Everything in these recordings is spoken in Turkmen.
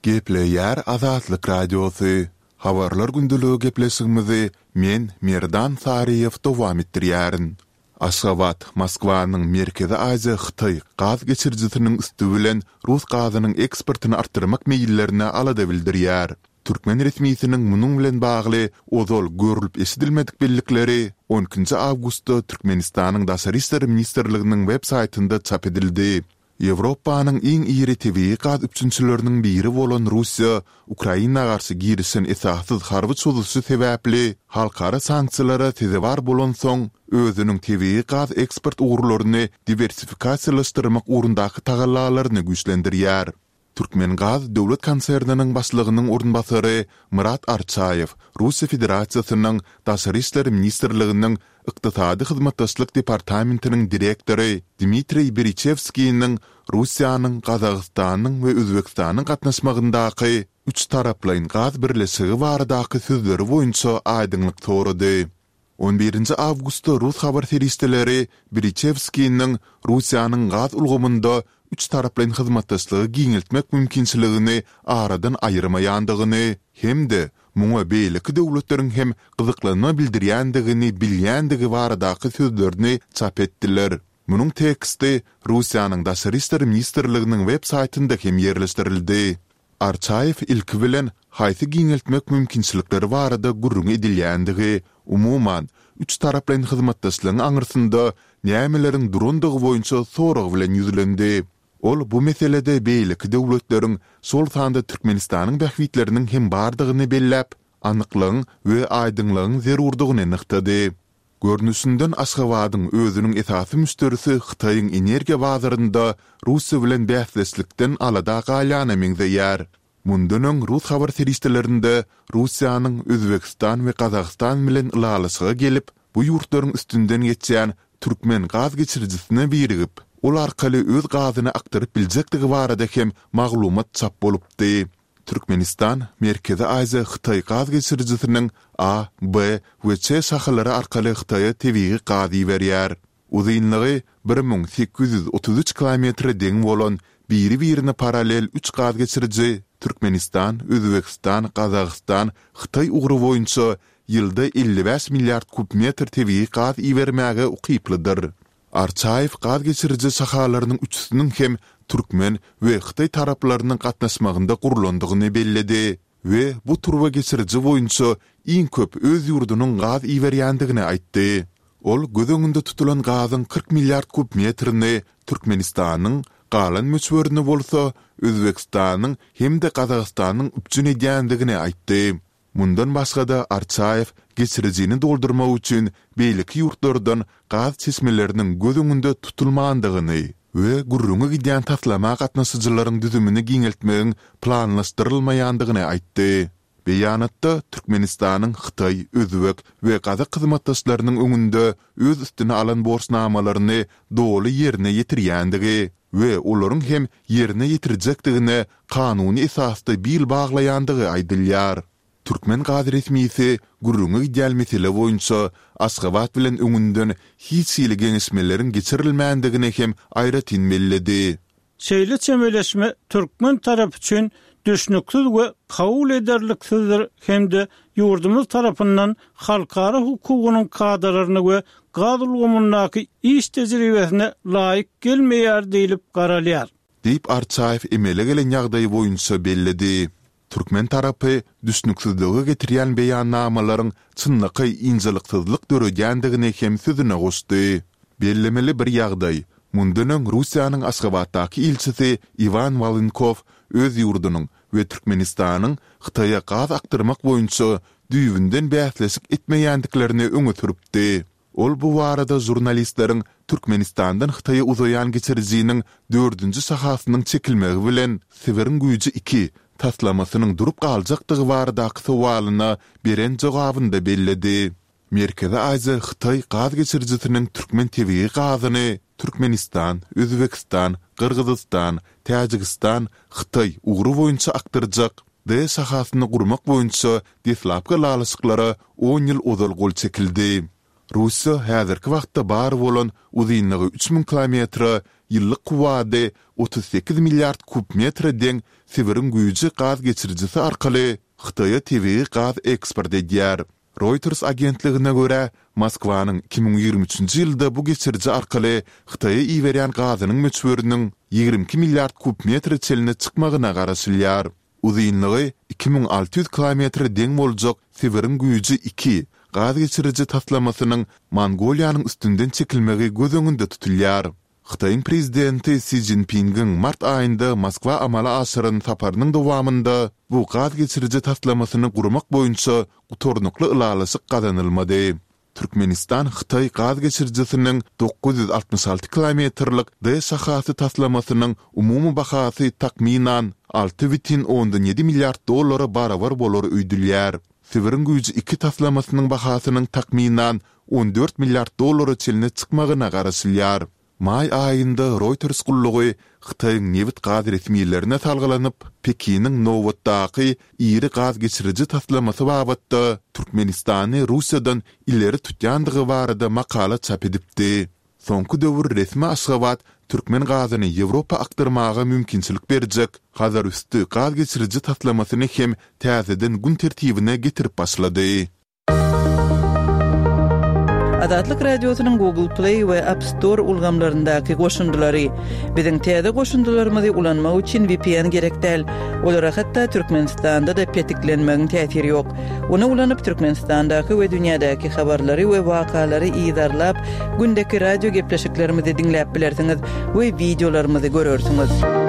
Gepleyer Azatlyk Radiosu. Habarlar gündülüğü gepleşigimizi men Merdan Sariyev dowam etdirýärin. Aşgabat, Moskwanyň Merkezi Aziýa Hytaý gaz geçirjisiniň üstü bilen Rus gazynyň eksportyny artdyrmak meýillerini alada bildirýär. Türkmen resmiýetiniň munyň bilen bagly ozal görülip eşidilmedik bellikleri 12 awgustda Türkmenistanyň Daşary işler ministrliginiň web saýtynda çap edildi. Ýewropanyň iň iri tebii gaz üçünçileriniň biri bolan Russiýa, Ukraina garşy girişen esassız harby çözülüşi sebäpli halkara sanksiýalara tezebar bolan soň özüniň tebii gaz eksport uğurlaryny diversifikasiýalaşdyrmak urundaky tagallalaryny güýçlendirýär. Türkmen Gaz Döwlet Konserniniň başlygynyň orunbasary Murat Arçayew, Russiýa Federasiýasynyň Daşary işler ministrliginiň Iqtisady hyzmatdaşlyk departamentiniň direktory Dmitriy Berichevskiýiň Russiýanyň, Gazagystanyň we Özbekistanyň gatnaşmagyndaky üç taraplaryň gaz birleşigi baradaky sözleri boýunça aýdynlyk torady. 11 awgustda Rus habar seriýetleri Berichevskiýiň Russiýanyň gaz ulgamynda üç taraplaryň hyzmatdaşlygy giňeltmek mümkinçiligini aradan aýyrmaýandygyny hemde muňa beýleki döwletleriň hem gyzyklanma bildirýändigini bilýändigi baradaky sözlerini çap etdiler. Munyň teksti Russiýanyň Daşary işler ministrliginiň web saýtynda hem ýerleşdirildi. Arçayew ilki bilen haýsy giňeltmek mümkinçilikleri barada gurrun edilýändigi, umuman üç taraplaryň hyzmatdaşlygyň aňyrsynda nämeleriň durundygy boýunça sorag bilen ýüzlendi. Ol bu meselede beýleki döwletleriň sol sanda Türkmenistanyň bähwitleriniň hem bardygyny belläp, anyklagyň we aýdynlygyň zerurdygyny nyktady. Görnüşinden Aşgabatyň özüniň esasy müşterisi Hytaýyň energiýa bazarynda Russiýa bilen bähsleşlikden alada galýana meňzeýär. Mundan Rus habar seriýetlerinde Russiýanyň Özbekistan we Gazagstan bilen ulalaşyga gelip, bu ýurtlaryň üstünden geçýän Türkmen gaz geçirjisine birigip, ol arkaly öz gazyny aktaryp biljekdigi barada hem maglumat çap bolupdy. Türkmenistan, Merkezi Aziýa Hytaý gaz geçirjisiniň A, B we C şahalary arkaly Hytaýa tebii gaz berýär. Uzynlygy 1833 kilometr deň bolan biri-birine paralel 3 gaz geçirji Türkmenistan, Özbekistan, Gazagstan, Hytaý ugry boýunça ýylda 55 milliard kubmetr tebii gaz bermäge ukyplydyr. Arçayew gaz geçirji şahalarynyň üçüsiniň hem Türkmen we Hytaý taraplarynyň gatnaşmagynda gurulandygyny belledi we bu turba geçirji boýunça iň köp öz ýurdunyň gaz berýändigini aýtdy. Ol göz tutulan gazyň 40 milliard kubmetrini Türkmenistanyň galan möçberini bolsa Özbekistanyň hemde Gazagystanyň üçin edýändigini aýtdy. Mundan başga da Arçayew geçirjini doldurmak üçin beýleki ýurtlardan gaz çeşmeleriniň göz öňünde tutulmandygyny we gurrunga gidýän taslama gatnaşyjylaryň düzümini giňeltmegiň planlaşdyrylmaýandygyny aýtdy. Beýanatda Türkmenistanyň Hytaý, Özbek we Gazak hyzmatdaşlarynyň öňünde öz üstüne alan borçnamalaryny doly ýerine ýetirýändigi we olaryň hem ýerine ýetirjekdigine kanuny esasda bil baglaýandygy aýdylýar. Türkmen gaz resmiýeti gurrunga gidýän mesele boýunça Aşgabat bilen öňünden hiç ýyly geňişmeleriň geçirilmändigine hem aýratyn belledi. Şeýle çemeleşme Türkmen tarapy üçin düşnüksiz we kabul ederliksizdir hemde ýurdumyz tarapyndan halkara hukugynyň kadrlaryny we gaz ulgamyndaky iş tejribesine laýyk gelmeýär diýilip garalýar. Diýip Arçayew emele gelen ýagdaý boýunça belledi. Türkmen tarapy düşnüksizlige getirýän beýannamalaryň çynlyky injeliksizlik döregändigini hem sözüne goşdy. Bellemeli bir ýagdaý. Mundan Russiýanyň Aşgabatdaky ilçisi Ivan Valinkov öz ýurdunyň we Türkmenistanyň Hytaýa gaz aktyrmak boýunça düýbünden bähsleşik etmeýändiklerini öňe süripdi. Ol bu barada jurnalistleriň Türkmenistandan Hytaýa uzaýan geçirjiniň 4-nji sahasynyň çekilmegi bilen Siberin güýji 2 taslamasynyň durup galjakdygy baradaky sowalyna beren jogabynda belledi. Merkezi Aziýa Hytaý gaz geçirjisiniň Türkmen tebii gazyny Türkmenistan, Özbekistan, Kırgızistan, Täjikistan, Hytaý ugry boýunça aktyrjak. D sahasyny gurmak boýunça deslapky lalaşyklara 10 ýyl ozal gol çekildi. Russiya häzirki wagtda bar bolan uzynlygy 3000 kilometr ýyllyk wady 38 milliard kubmetre deň Sibirin güýji gaz geçirjisi arkaly Xitaya TV gaz eksport edýär. Reuters agentligine göre Moskwanyň 2023-nji ýylda bu geçirji arkaly Xitaya iýerýän gazynyň möçberiniň 22 milliard kubmetre çeline çykmagyna garaşylýar. Uzynlygy 2600 kilometr deň boljak Sibirin güýji 2 gaz geçirji taslamasynyň Mongoliýanyň üstünden çekilmegi göz öňünde tutulýar. Xitayň prezidenti Xi Jinping'in mart ayında Moskva amala aşyran saparynyň dowamında bu gaz geçirji taslamasyny gurmak boýunça utornukly ılalaşyk gazanylmady. Türkmenistan Xitay gaz geçirjisiniň 966 kilometrlik D şahasy taslamasynyň umumy bahasy takminan 6,7 milliard dollara barabar bolar öýdülýär. Sibirin güýji 2 taslamasynyň bahasynyň takminan 14 milliard dollara çeline çykmagyna garaşylýar. May ayında Reuters gullugy Xitayň newit gaz resmiýetlerine salgylanyp, Pekiniň Nowotdaky iri gaz geçiriji taslamasy babatda Türkmenistany Russiýadan illeri tutýandygy barada makala çap edipdi. Soňky döwür resmi Aşgabat Türkmen gazyny Ýewropa aktarmaga mümkinçilik berjek. Hazır üstü gaz geçiriji taslamasyny hem täzeden gün tertibine getirip başlady. Adatlyk radiosynyň Google Play we App Store ulgamlaryndaky goşundylary biziň täze goşundylarymyzy ulanmak üçin VPN gerek däl. Olara hatda Türkmenistanda da petiklenmegiň täsiri ýok. Onu ulanyp Türkmenistandaky we dünýädäki habarlary we wakalary ýydarlap, gündäki radio gepleşiklerimizi diňläp bilersiňiz we videolarymyzy görersiňiz.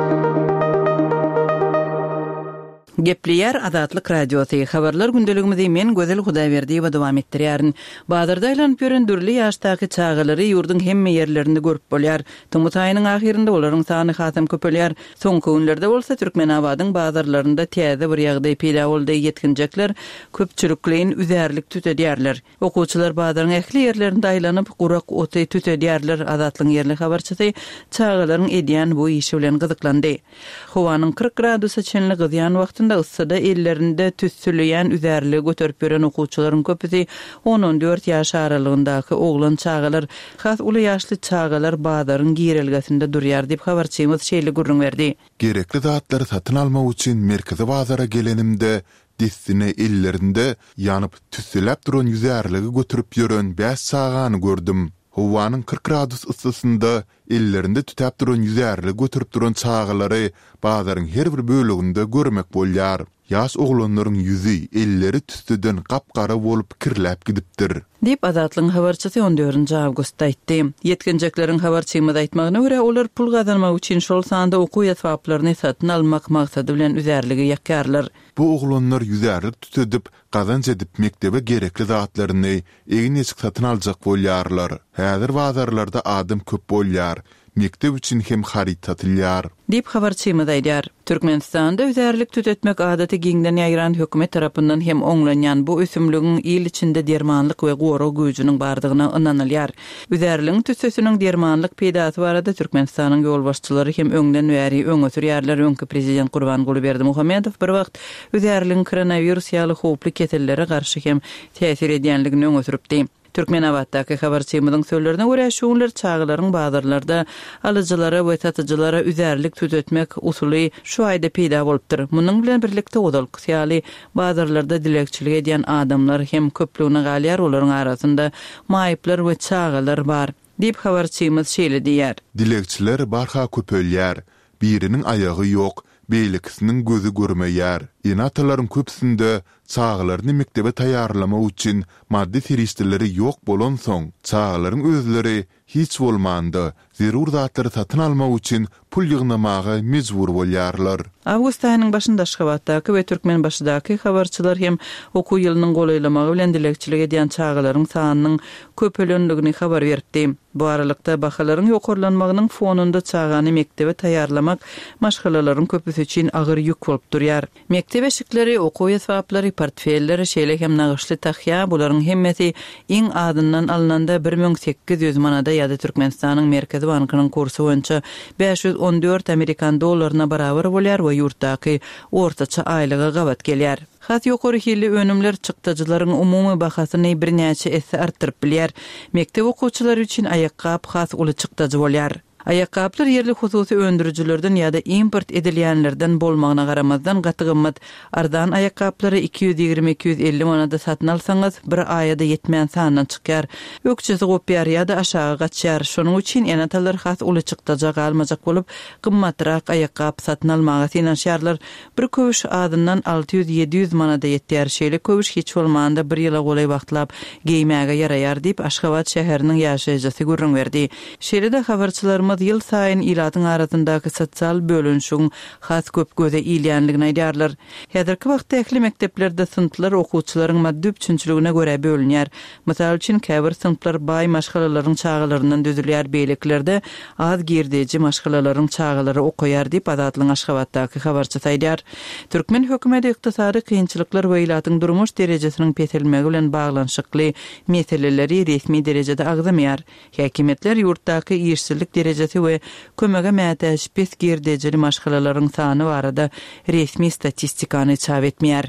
Gepliyar Adatlyk radiosy habarlar gündeligimizi men Gözel Hudaýberdi we dowam etdirýärin. Bazarda aýlanyp ýören dürli ýaşdaky çağalary ýurdun hemme ýerlerinde görüp bolýar. Tumuty aýynyň ahirinde olaryň sany hasam köpelýär. Soňky günlerde bolsa Türkmenabadyň bazarlarynda täze bir ýagdaý peýda boldy. Ýetkinjekler köpçülikliň üzärlik tütedýärler. Okuwçylar bazaryň ähli ýerlerinde aýlanyp gurak oty tütedýärler. Adatlyň ýerli habarçysy çağalaryň edýän bu işi bilen gyzyklandy. Howanyň 40 gradusa çenli gyzýan wagtynda ıssada ellerinde tüssüleyen üzerli götürüp gören okuwçylaryň köpüsi 10-14 ýaş aralygyndaky oglan çağalar, has uly ýaşly çağalar bazaryň girelgesinde durýar diýip habarçymyz şeýle gurrun berdi. Gerekli zatlary satyn almak üçin merkezi bazara gelenimde destine ellerinde ýanyp tüssüläp duran üzerligi götürüp ýören 5 çağany gördüm. Howanyň 40 gradus ıssysynda ellerinde tütäp duran ýüzärli götürüp duran çağalary bazaryň her bir bölüginde görmek bolýar. Ýaş oglanlaryň ýüzi, elleri tüstüden gapgara bolup kirläp gidipdir. Dip Adatlyň habarçysy 14 awgustda aýtdy. Ýetkinjekleriň habarçymyda aýtmagyna görä olar pul gazanmak üçin şol sanda okuw ýatwaplaryny satyn almak maksady bilen üzerligi ýakýarlar. Bu oglanlar ýüzärlik tütedip, gazanç edip mektebe gerekli zatlaryny egin eçik satyn aljak bolýarlar. Häzir bazarlarda adam köp bolýar. Mektep üçin hem harit satylýar. Dip habarçymyz aýdýar. Türkmenistanda üzerlik tütetmek adaty giňden ýaýran hökümet tarapyndan hem oňlanýan bu ösümligiň ýyl içinde dermanlyk we goro güýjüniň bardygyna ynanylýar. Üzerligiň tüsesiniň dermanlyk peýdasy barada Türkmenistanyň ýol başçylary hem öňden bäri öňe sürýärler. Öňki prezident Gurbanguly Berdimuhammedow bir wagt üzerligiň koronavirus ýaly howply ketellere garşy hem täsir edýänligini öňe süripdi. Türkmenabatdaky habarçymyzyň sözlerine görä şoňlar çağalaryň bazarlarda alyjylara we satyjylara üzerlik tütetmek usuly şu aýda peýda bolupdyr. Munyň bilen birlikde odal ýaly bazarlarda dilekçilik edýän adamlar hem köpligine galýar, olaryň arasynda maýyplar we çağalar bar. Dip habarçymyz şeýle diýär. Dilekçiler barha köpelýär. Biriniň aýagy ýok, beýlikisiniň gözü görmeýär. Enatalaryň köpsinde çağalaryny mektebe taýýarlamak üçin maddi serişdirleri ýok bolan soň, çağalaryň özleri hiç bolmandy. Zerur zatlary satyn almak üçin pul ýygnamaga mejbur bolýarlar. Awgust aýynyň başynda Aşgabatdaky we Türkmenbaşydaky habarçylar hem okuw ýylynyň golaýlamagy bilen dilekçilik edýän çağalaryň sanynyň köpelendigini habar berdi. Bu aralykda bahalaryň ýokarlanmagynyň fonunda çağany mektebe taýýarlamak maşgalalaryň köpüsi üçin agyr ýük bolup durýar. Mektep eşikleri, okuw ýatwaplary, portfelleri, şeýle hem nagyşly taxya bularyň hemmeti iň adyndan alynanda 1800 manada ýa-da Türkmenistanyň Merkezi bankynyň kursy boýunça 514 Amerikan dollaryna barabar bolýar we ýurtdaky ortaça aýlyga gabat gelýär. Hat ýokary hili önümler çykdyjylaryň umumy bahasyny birnäçe esse artdyryp bilýär. Mektep okuwçylary üçin ayakkap has uly çykdyjy bolýar. Ayakkaplar yerli hususy öndürüjilerden ýa-da import edilýänlerden bolmagyna garamazdan gaty gymmat ardan ayakkapları 220-250 manada satyn alsaňyz bir aýada ýetmän sandan çykýar. Ökçesi gopýar ýa-da aşağı gaçýar. Şonuň üçin enatallar has uly çykdyjy galmajak bolup gymmatrak ayakkap satyn almagy finansiýarlar. Bir köwüş adyndan 600-700 manada ýetýär. Şeýle köwüş hiç bolmaganda bir ýyla golay wagtlap geýmäge ýaraýar diýip Aşgabat şäheriniň ýaşaýjysy gürrüň berdi. Şeýle-de habarçylarymyz ýyl saýyn ilatyň arasyndaky sosial bölünşüň has köp göze ilýänligini aýdarlar. Häzirki wagtda ähli mekteplerde sınıflar okuwçylaryň maddi üçünçüligine görä bölünýär. Mysal üçin käbir sınıflar baý maşgalalaryň çağalaryndan düzülýär, beýleklerde az girdeji maşgalalaryň çağalary okuýar diýip Azatlyň Aşgabatdaky habarçy saýdýar. Türkmen hökümeti ykdysady kynçylyklar we ilatyň durmuş derejesiniň petelmegi bilen baglanşykly meseleleri resmi derejede agzamýar. Häkimetler ýurtdaky ýeşillik derejesi we kömege mätäş pes girdejeli maşgalalaryň sany barada resmi statistikany çap etmeýär.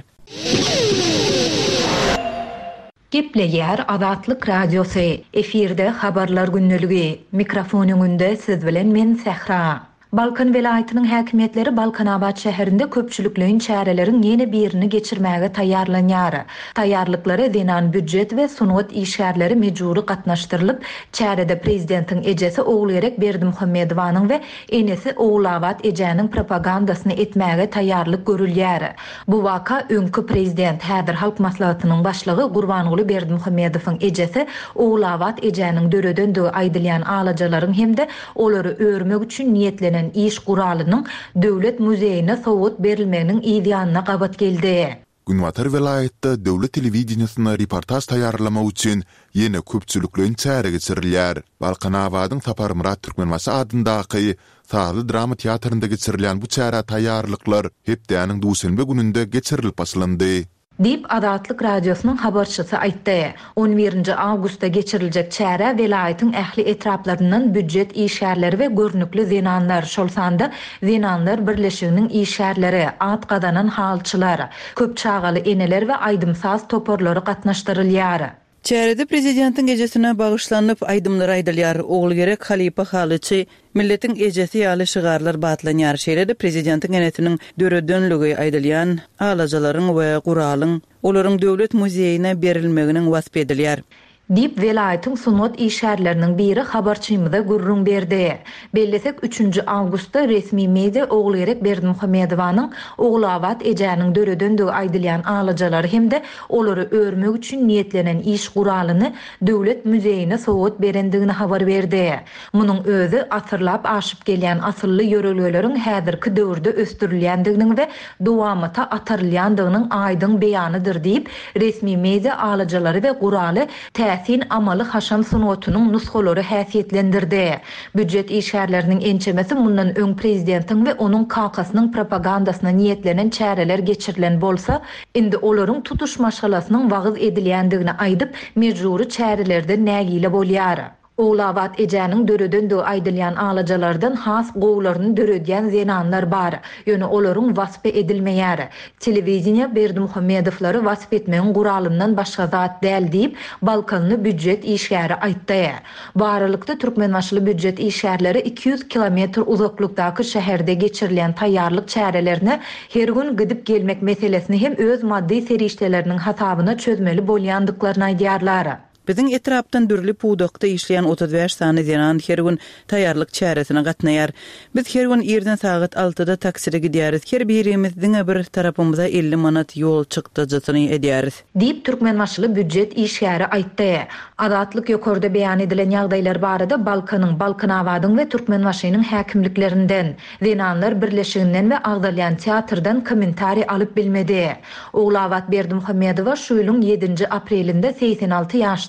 Gepleýär Azatlyk radiosu. Efirde habarlar günneligi. Mikrofonyňynda siz bilen men Sehra. Balkan velaýatynyň häkimetleri Balkanabad şäherinde köpçülikleriň çärelerin ýene birini geçirmäge taýýarlanýar. Taýýarlyklary denan büdjet we sunat işgärleri mejburi gatnaşdyrylyp, çärede prezidentiň ejesi Oglerek Berdimuhammedowanyň we enesi Oglawat ejäniň propagandasyny etmäge taýýarlyk görülýär. Bu waka öňkü prezident häzir halk maslahatynyň başlygy Gurbanguly Berdimuhammedowyň ejesi Oglawat ejäniň döredende aýdylýan alajalaryň hemde olary örmek üçin niýetlenen iş guralynyň döwlet muzeyine sowut berilmeginiň ideýanyna gabat geldi. Günwatar vilayetde döwlet telewizionysyna reportaj taýýarlama üçin ýene köpçülikleriň çäre geçirilýär. Balkanabadyň Sapar Murat Türkmenbaşy adyndaky Sazly drama teatrynda geçirilýän bu çäre taýýarlyklar hepdäniň duşanbe gününde geçirilip başlandy. Dip Azatlyk radiosynyň habarçysy aýtdy. 11-nji awgustda geçiriljek çäre velaýatyň ähli etraplaryndan büdjet işgärleri we görnükli zenanlar, şol sanda zenanlar birleşiginiň işgärleri, at gadanan halçylar, köp çağaly eneler we aýdymsaz toporlary gatnaşdyrylýar. Çärede prezidentiň ejesine bagyşlanyp aýdymlar aýdylýar. Oglygerek Halipa Halyçy milletiň ejesi ýaly şygarlar batlanýar. Şeýle-de prezidentiň enesiniň döredönlügi aýdylýan alajalaryň we guralyň olaryň döwlet muzeyine berilmeginiň wasp edilýär. Dip velaýatyň sunat işgärleriniň biri habarçymyza gurrun berdi. Bellesek 3-nji awgustda resmi media Oglerek Berdimuhammedowanyň Oglawat ejäniň döredende aýdylýan alajalary hemde olary örmek üçin niýetlenen iş guralyny döwlet muzeyine sowut berendigini habar berdi. Munyň özü asyrlap aşyp gelýän asylly ýöregleriň häzirki döwürde östürilýändiginiň we dowamata atarylýandygynyň aýdyn beýanydyr diýip resmi media alajalary we guraly täsin amaly haşam sunuwatynyň nusgalary häsiýetlendirdi. Büdjet işgärleriniň ençemesi mundan öň prezidentiň we onuň kakasynyň propagandasyna niýetlenen çäreler geçirilen bolsa, indi olaryň tutuş maşgalasynyň wagyz edilýändigini aýdyp, mejburi çärelerde nägile bolýar. Oglawat ejäniň döredende aýdylýan alajalardan has gowlaryny döredýän zenanlar bar. Ýöne olaryň wasp edilmeýär. Telewizioniýa Berdimuhammedowlary wasp etmegiň guralyndan başga zat däl diýip Balkanly büdjet işgäri aýtdy. Baralykda Türkmenbaşly büdjet işgärleri 200 kilometr uzaklykdaky şäherde geçirilen taýýarlyk çärelerine her gün gidip gelmek meselesini hem öz maddi serişdeleriniň hasabyna çözmeli bolýandyklaryny aýdýarlar. Biziň etrapdan dürli pudakda işleyen 35 sany zenan her gün taýýarlyk çäresine gatnaýar. Biz her gün erden saat 6-da takside gidýäris. Her birimiziň bir tarapymyza 50 manat ýol çykdyjyny edýäris. Diýip Türkmenbaşly büdjet işgäri aýtdy. Azatlyk ýokarda beýan edilen ýagdaýlar barada Balkanyň, Balkanabadyň we Türkmenbaşynyň häkimliklerinden, zenanlar birleşiginden we agdalýan teatrdan kommentari alyp bilmedi. Oglawat Berdimuhammedowa şu ýylyň 7-nji aprelinde 86 ýaşda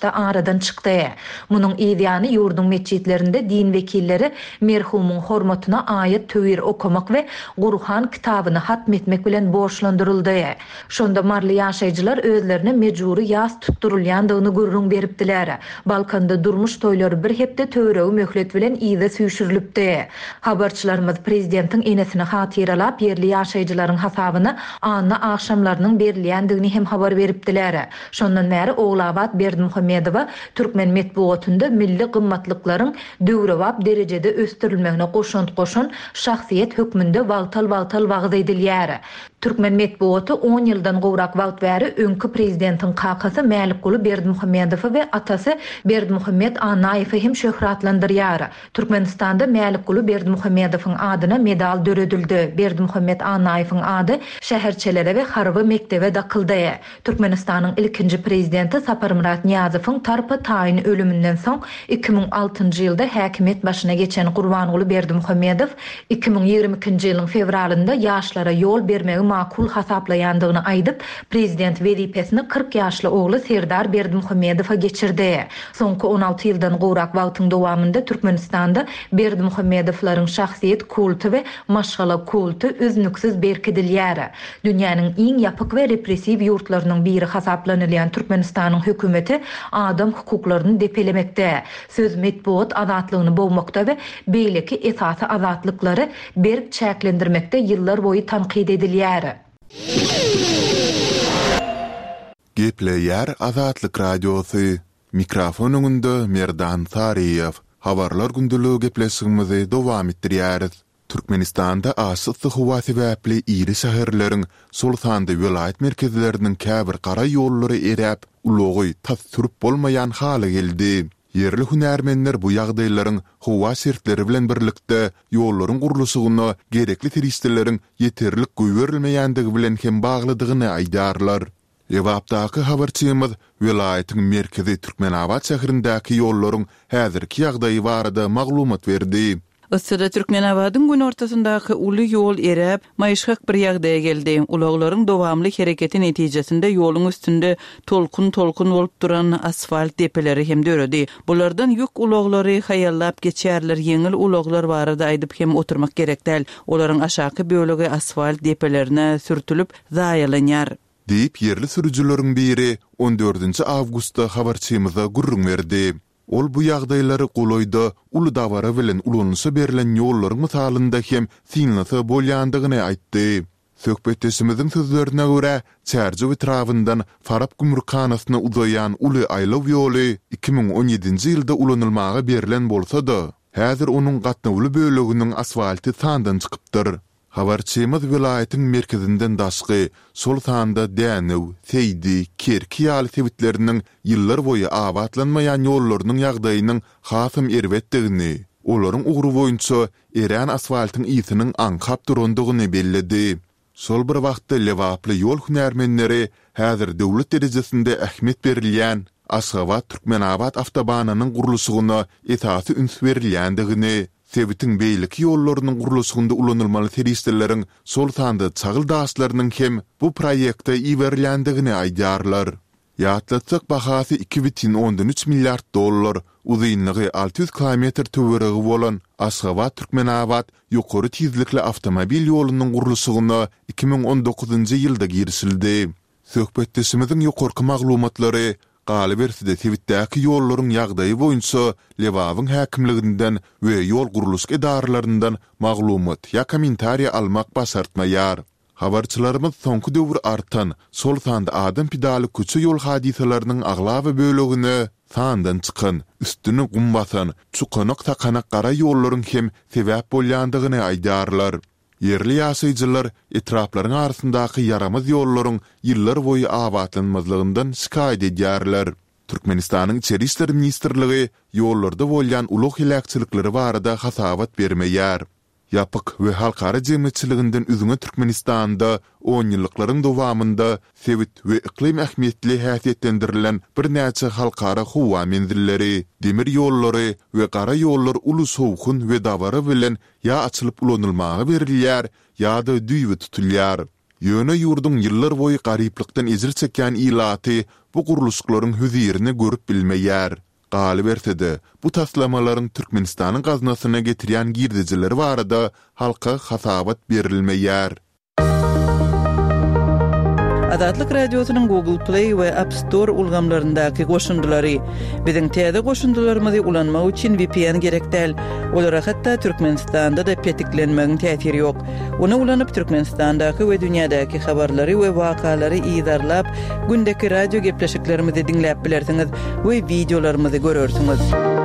ýaşda aradan çykdy. Munyň ideýany ýurdun meçitlerinde din wekilleri merhumyň hormatyna aýat töwir okumak we Gurhan kitabyny hatmetmek bilen borçlandyryldy. Şonda marly ýaşaýjylar özlerine mejburi ýas tutturulýandygyny gurrun beripdiler. Balkanda durmuş toýlary bir hepde töwregi möhlet bilen ýyda süýşürilipdi. Habarçylarymyz prezidentiň enesini hatyralap ýerli ýaşaýjylaryň hasabyny anna akşamlarynyň berilýändigini hem habar beripdiler. Şondan bäri Oglabad Berdimuhammedowa Türkmen medeniýetinde milli gymmatlyklaryň döwrewap derejede östürilmegine goşun şahsiýet hökmünde wagtal wagt edilýär. Türkmen medeniýeti 10 ýyldan gowrak wagt bäri öňkü prezidentiň kakasy Mälikuli Berdimuhammedow we atasy Berdimuhammed Anaýew hem şöhratlandyrýar. Türkmenistanda Mälikuli Berdimuhammedowyň adyna medal döredildi. Berdimuhammed Anaýewiň ady şäherçelere we harby mektebe dakyldy. Türkmenistanyň ilkinji prezidenti Saparmurat Niyazowyň tarpy taýin ölümünden soň 2006-njy ýylda häkimet başyna geçen Gurbanguly Berdimuhammedow 2022-nji ýylyň fevralynda ýaşlara ýol bermegi makul hasaplayandygyny aýdyp prezident wezipesini 40 ýaşly ogly Serdar Berdimuhammedowa geçirdi. Soňky 16 ýyldan gowrak wagtyň dowamında Türkmenistanda Berdimuhammedowlaryň şahsiýet kulty we maşgala kulty üznüksiz berkidilýär. Dünýäniň iň ýapyk we repressiw ýurtlarynyň biri hasaplanylýan Türkmenistanyň hökümeti adam hukuklaryny depelemekde, söz medeniýet azatlygyny bowmakda we beýleki esasy azatlykları berk çäklendirmekde ýyllar boýu tanqid edilýär. Gepleýär Azatlyk Radiosy. Mikrofon öňünde Merdan Tariýew. Habarlar gündülügi gepleşigimizi dowam etdirýäris. Türkmenistanda asytly howa sebäpli iri şäherleriň Sultandy vilayet merkezleriniň käbir gara ýollary erep, ulogy tasdürüp bolmaýan haly geldi. Yerli hünärmenler bu ýagdaýlaryň howa şertleri bilen birlikde ýollaryň gurulşygyna gerekli teristleriniň ýeterlik göwerilmeýändigi bilen hem baglydygyny aýdarlar. Ewapdaky habarçymyz vilayetin merkezi Türkmenabad şäherindäki ýollaryň häzirki ýagdaýy barada maglumat berdi. Össüde Türkmenabadyň gün ortasyndaky uly ýol erep, maýşgak bir ýagdaýa geldi. Ulaglaryň dowamly hereketi netijesinde ýoluň üstünde tolkun bolup duran asfalt depeleri hem döredi. Bulardan ýük ulaglary haýallap geçýärler, ýeňil ulaglar barada aýdyp hem oturmak gerekdäl. Olaryň aşaky bölegi asfalt depelerine sürtülüp zaýalanýar. Deyip yerli sürücüleriň biri 14 awgustda habarçymyza gurrun berdi. Ol bu ýagdaýlary goloýda uly dawara bilen ulanyşy berilen ýollaryň mysalynda hem synlysy bolýandygyny aýtdy. Söhbetdeşimiziň sözlerine görä, Çärjü etrafyndan Farap Gümrükanasyna uzaýan uly aýlaw ýoly 2017-nji ýylda ulanylmaga berilen bolsa-da, häzir onuň gatnawy böleginiň asfalty sandan çykypdyr. Habarçymyz vilayetin merkezinden daşky Sultanda Dänew, Seydi, Kerki ýaly sebitleriniň ýyllar boýu abatlanmaýan ýollarynyň ýagdaýynyň hasym erwetdigini, olaryň ugry boýunça eräň asfaltyň ýysynyň aňkap durandygyny belledi. Sol bir wagtda lewaply ýol hünärmenleri häzir döwlet derejesinde ähmiýet berilýän Aşgabat Türkmenabad awtobanynyň gurulşygyna esasy üns berilýändigini, sebitin beýleki ýollarynyň gurulşygynda ulanylmaly teristleriniň Sultandy çagyl daşlarynyň hem bu proýekde iwerilýändigini aýdarlar. Ýatlatsak bahasy 2,13 milliard dollar, uzynlygy 600 kilometr töweregi bolan Aşgabat Türkmenabad ýokary tezlikli awtomobil ýolunyň gurulşygyna 2019-njy ýylda girişildi. Söhbetdeşimiziň ýokarky maglumatlary Galiberside sebitdäki ýollaryň ýagdaýy boýunça Lewawyň häkimliginden we ýol guruluş edarlaryndan maglumat ýa kommentariýa almak basartmaýar. Habarçylarymyz soňky döwür artan Sultandy adam pidaly köçe ýol hadisalarynyň aglawy bölegini sandan çykan, üstüne gum basan, çukanyk takanak gara ýollaryň hem sebäp bolýandygyny aýdarlar. Yerli ýaşaýjylar etraplaryň arasyndaky yaramaz ýollaryň ýyllar boýu abatlanmazlygyndan şikaýet edýärler. Türkmenistanyň Içeri işleri ministrligi ýollarda bolýan ulug hilakçylyklary barada hasabat bermeýär. Yapyk we halkara jemgyýetçiliginden üzüňe Türkmenistanda 10 ýyllyklaryň dowamında sebit we iklim ähmiýetli häsiýetlendirilen bir näçe halkara howa menzilleri, demir ýollary we gara ýollar uly sowkun we dawara bilen ýa açylyp ulanylmaga berilýär ýa-da düýbe tutulýar. Ýöne ýurdun ýyllar boýy garyplykdan ezil çekýän ilaty bu guruluşlaryň hüzirini görüp bilmeýär. Galyp ertede bu taslamalaryň Türkmenistanyň gaznasyna getirýän girdijileri barada halka hasabat berilmeýär. Adatlyk radiosynyň Google Play we App Store ulgamlaryndaky goşundylary biziň täze goşundylarymyzy ulanmak üçin VPN gerek däl. Olara hatda Türkmenistanda da petiklenmegiň täsiri ýok. Onu ulanyp Türkmenistandaky we dünýädäki habarlary we wakalary ýydarlap gündäki radio gepleşiklerimizi dinläp bilersiňiz we videolarymyzy görersiňiz.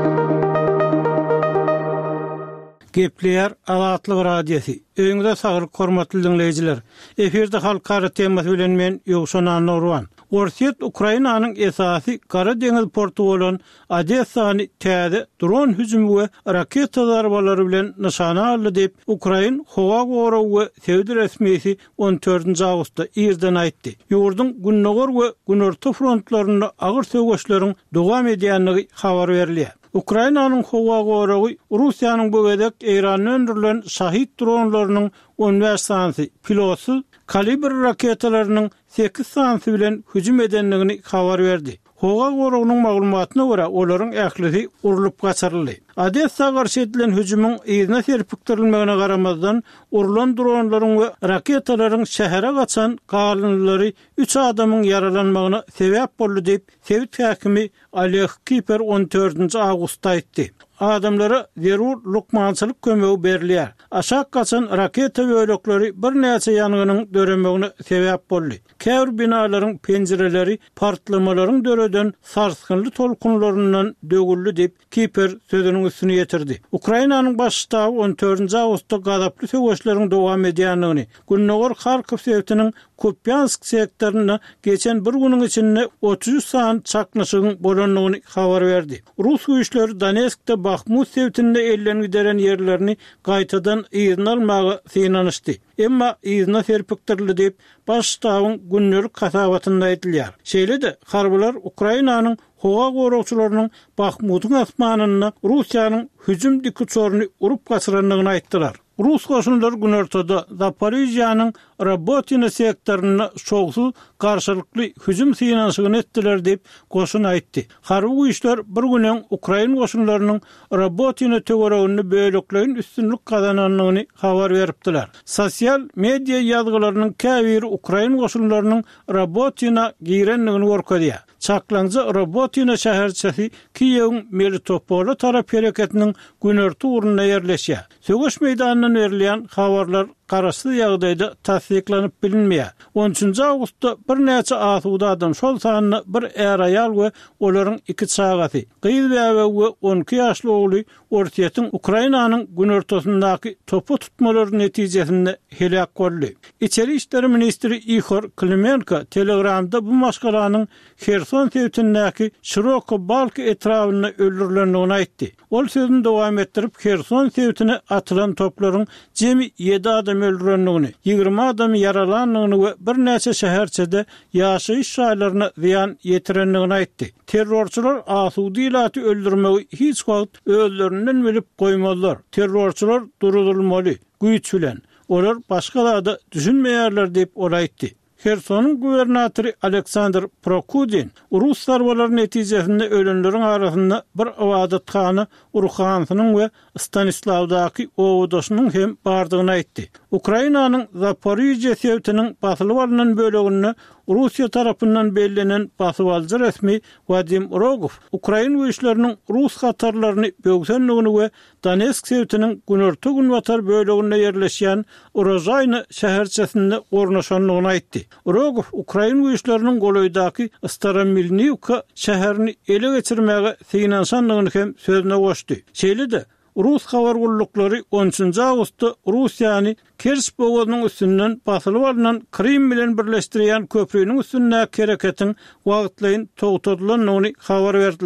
Gepleýär Adatlyk radiosi. Öňüňizde saglyk hormatly dinleýijiler. Eferde halkara temasy bilen men Ýogşan Nurwan. Orsiýet Ukrainanyň esasy Kara deňiz portu bolan Odessany täze dron hüjümi we raketa zarbalary bilen nyşana aldy diýip Ukrain Howa gorawy Sewdi resmiýeti 14-nji awgustda ýerden aýtdy. Ýurdun günnägor we günorta frontlaryna agyr söwgeçleriň dowam edýänligi habar berilýär. Ukrainanyň Howa gorawy Russiýanyň bu gedek Eýranyň öndürilen şahit dronlarynyň 15 sansy pilotsuz kalibr raketalarynyň 8 sansy bilen hüjüm edenligini habar berdi. Howa gorawynyň maglumatyna görä olaryň ählisi urulyp gaçyryldy. Odessa garşy edilen hüjümüň ýerine serpikdirilmegine garamazdan urulan dronlaryň we raketalaryň şähere gaçan galynlary 3 adamyň yaralanmagyna sebäp boldy diýip Sewit häkimi Oleg Kiper 14-nji awgustda aýtdy. Adamlara zerur lukmançylyk kömegi berilýär. Aşak gaçan raketa bölekleri bir näçe ýanygynyň döremegine sebäp boldy. Käbir binalaryň penjireleri partlamalaryň döreden sarsgynly tolkunlaryndan dögüldi diýip Kiper sözüniň üstüne ýetirdi. Ukrainanyň baş ştaby 14-nji awgustda gadaply söwgeçleriň dowam edýänligini, günnägor Harkiv şehriniň Kupyansk sektoryna geçen bir günüň içinde 33 san çaknyşygyň bolanlygyny habar berdi. Rus güýçleri Donetskde Bakhmut şehrinde ellerini gideren yerlerini gaýtadan ýerine almagy synanyşdy. Emma ýerine serpikdirildi diýip baş ştabyň günnelik hasabatynda aýdylýar. Şeýle-de harbylar Ukrainanyň Howa gorawçylarynyň Bakhmutyň asmanyna Russiýanyň hüjüm dikutsoryny urup gaçyranlygyny aýtdylar. Rus goşunlary gün ortada Zaporizhýanyň Robotyna sektoryna şoğsuz garşylykly hüjüm synanyşyny etdiler diýip goşun aýtdy. Harby güýçler bir günen Ukraina goşunlarynyň Robotyna töweregini böleklerin üstünlük gazananlygyny habar beripdiler. Sosial media ýazgylarynyň käbiri Ukraina goşunlarynyň Robotyna girenligini görkezýär. Çaklanjy Robotyna şäherçesi Kiýewiň Melitopol tarap hereketiniň günorta urunyna ýerleşýär. Söwgeç meýdanynyň berilýän habarlar garaşly ýagdaýda tasdiklanyp bilinmeýär. 13-nji awgustda bir näçe asuda adam şol sanyny bir äraýal we olaryň 2 çagasy, gyz we 12 ýaşly ogly Orsiýetiň Ukrainanyň günortasyndaky topu tutmalary netijesinde helak boldy. İçeri işleri ministri Ihor Klimenko Telegramda bu maşgalanyň Kherson şehrindäki Shiroko Balki etrawyna öldürilendigini aýtdy. Ol sözüni dowam etdirip Kherson şehrine atylan toplaryň jemi 7 adam öldürenligini, 20 adam yaralanlygyny we bir näçe şäherçede ýaşaýyş şaýlaryna ziýan ýetirenligini aýtdy. Terrorçular asudy ilaty öldürmegi hiç wagt özlerinden bilip goýmadylar. Terrorçular durulmaly, güýç bilen. Olar başgalarda düşünmeýärler diýip ol aýtdy. Khersonyň gubernatory Aleksandr Prokudin Rus zarbalary netijesinde ölenleriň arasynda bir awadatkany Urxansynyň we Stanislavdaky owadoşynyň hem bardygyny aýtdy. Ukrainanyň Zaporizhýa şehriniň basylyp alynan bölegini Russiýa tarapyndan bellenen basywalyjy resmi Vadim Rogov Ukraina güýçleriniň Rus hatarlaryny bögsenligini we Donetsk şehriniň günorta günwatar böleginde ýerleşýän Urozhayny şäherçesinde ornaşanlygyny aýtdy. Rogov Ukraina güýçleriniň golaýdaky Staromilnivka şäherini ele geçirmäge synanşanlygyny hem sözüne goşdy. Şeýle-de Rus habar gullukları 13-nji awgustda Russiýany Kerch bogazynyň üstünden basylyp alynan Krim bilen birleşdirýän köprüniň üstündäki hereketiň wagtlaýyn togtadylanlygyny habar berdiler.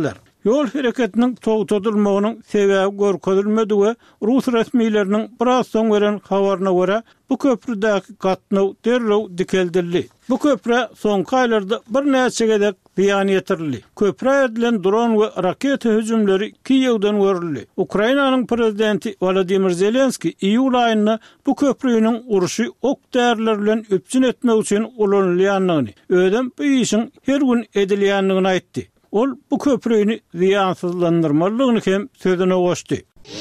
Yol hereketiniň togtadylmagynyň sebäbi görkezilmedi we Rus resmiýetleriniň biraz soň beren habaryna görä bu köprüdäki gatnaw derrew dikeldildi. Bu köprä soňky aýlarda bir näçe gedek ziýan ýetirildi. Köprä edilen dron we raket hüjümleri Kiýewden görüldi. Ukrainanyň prezidenti Volodymyr Zelenski iýul aýynda bu köprüniň uruşy ok därler bilen öpçün etmek üçin ulanylýanyny, ödem bu işin her gün edilýändigini aýtdy. Ol bu köprüni ziýansızlandyrmalygyny hem sözüne goşdy.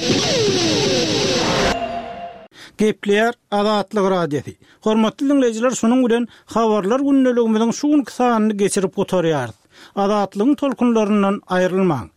Gepleýär Azatlyk radiosi. Hormatly dinleyijiler, şonuň bilen habarlar günneligimiziň şu sanyny geçirip gotarýarys. Azatlygyň tolkunlaryndan aýrylmaň.